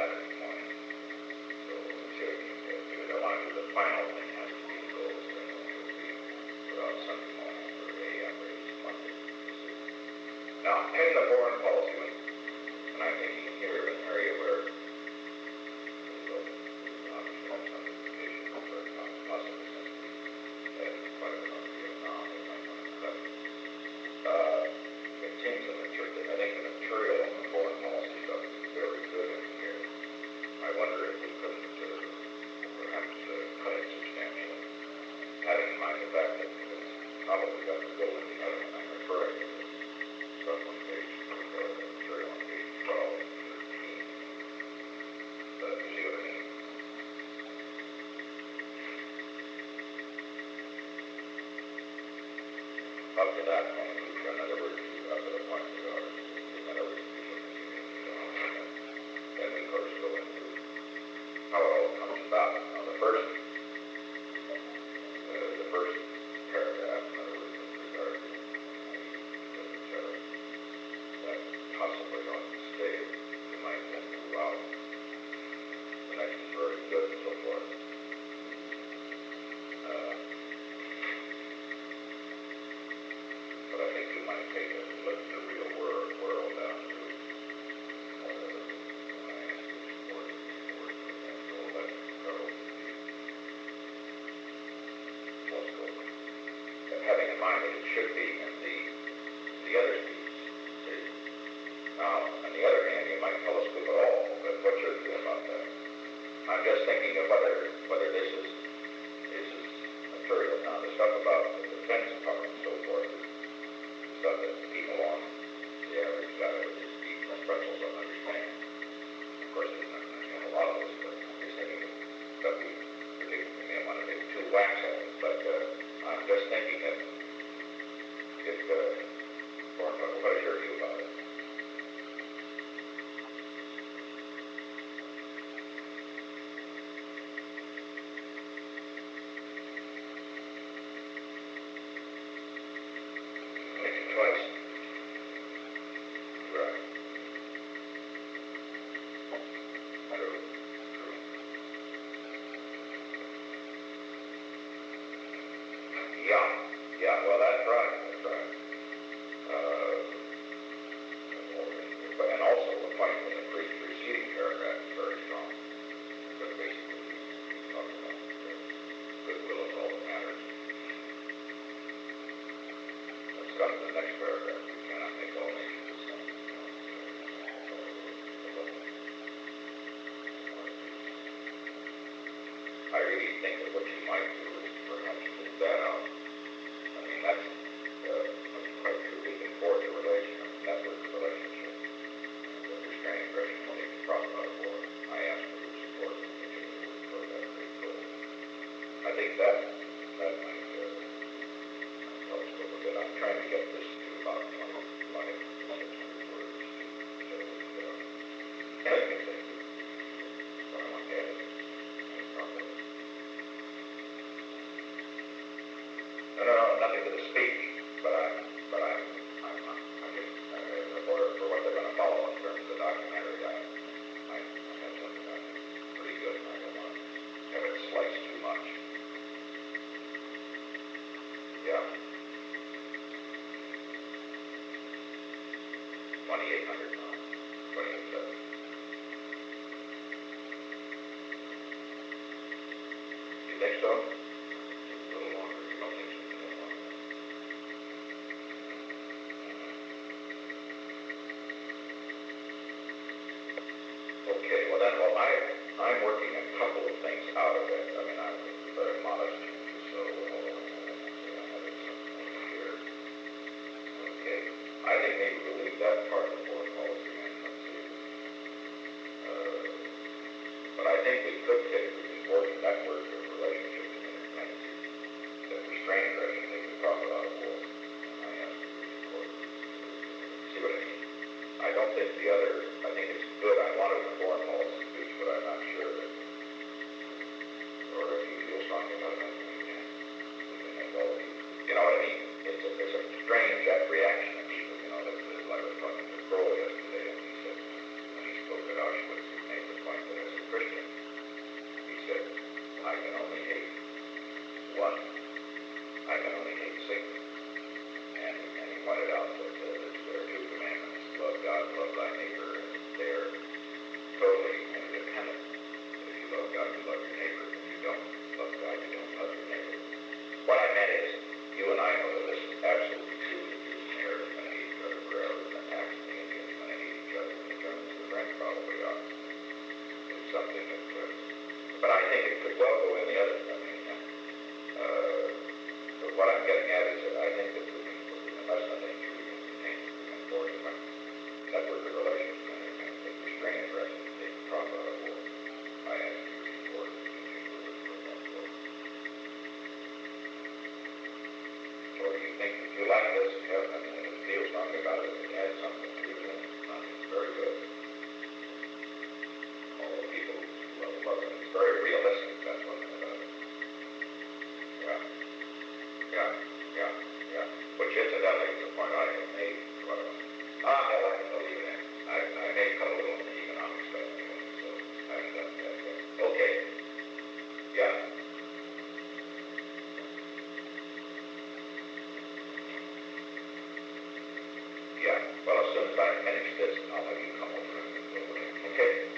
Saturday morning. So we'll see if we can get, because I want to do the final thing has to be closed, and it'll be put out Sunday morning for AM, but it's Monday. Now, in the foreign policy, and I'm thinking here of an area where possibly since we had quite a number of now, they might want to cut. It seems the material, I think the material on the foreign policy stuff is very good in here. I wonder if we couldn't perhaps cut it substantially, having in mind the fact that it's probably got to go in the other one. I'm referring to this stuff on page, the material on page 12 and 13. You see what I mean? Up to that point, in other words, up to the point we are, in other words, then we of course go into how it all comes about. Now the first paragraph, in other words, with regard to the tariff, that possibly ought to stay, we might then move out. The next is very good and so forth. But I think we might take a look at the real world down to having in mind that it should be in the other speeds. See? Now, on the other hand, you might telescope it all, but what's your view about that? I'm just thinking of whether this is material. Now, the stuff about the defense power and so forth is stuff that people on the average guy with his deep pretzels don't understand. Of course, they don't understand a lot of this, but I'm just thinking of stuff we particularly may want to take two whacks at it. But I'm just thinking that if what is your view about it? Twice. Right. True. Yeah, well, that's right. And also the point in the preceding paragraph is very strong. Because basically he's talking about the goodwill is all that matters. Let's come to the next paragraph. We cannot make all nations the same. I really think that what you might do is perhaps leave that out. I mean, that's quite true. We can forge a network of relationships. The restraining aggression will take the profit out of war. I ask for your support and continue to work toward that great goal. I think that might telescope a bit. I'm trying to get this to about 25 to 600 words. So anything that what I want to add is properly. No, nothing to the speech, but I'm just for what they're going to follow in terms of the documentary. I have something I think pretty good, and I don't want to have it sliced too much. Yeah. 2,800 now. 28,700. You think so? A little longer. You don't think so? A little longer. Okay, well then, I'm working a couple of things out of it. I mean, I'm very modest changes, so I have it somewhere here. Okay, I think maybe we'll leave that part of the foreign policy in. Let's see. But I think we could forge a network of relationships and interdependencies that restrain aggression, take the profit out of war. I ask for your support. See what I mean? I don't think I think it's good. I wanted a foreign policy speech, but I'm not sure that, or if you feel strongly about it, we can make all of you know what I mean? It's a strange reaction of people, that I was talking to Kroll yesterday, and he said, when he spoke at Auschwitz, he made the point something that, but I think it could well go in the other. I mean, but what I'm getting at is that I think that unless I think we can contain it within 40 months, network of relations management, that restrain addressing to take the top out of war. I ask you to report and continue to work that forward. So do you think, if you like this, Kevin, I mean, it feels strongly about it, it adds something to it, and it's very good. All the people love it. It's very realistic, that's what it's about. Yeah, yeah, yeah, yeah. Which incidentally is a point I have made. Hell, I can believe in it. I may cut a little in the economic stuff anyway, so I haven't done that yet. Okay. Yeah. Yeah. Well, as soon as I finish this, I'll have you come over and go over it. Okay?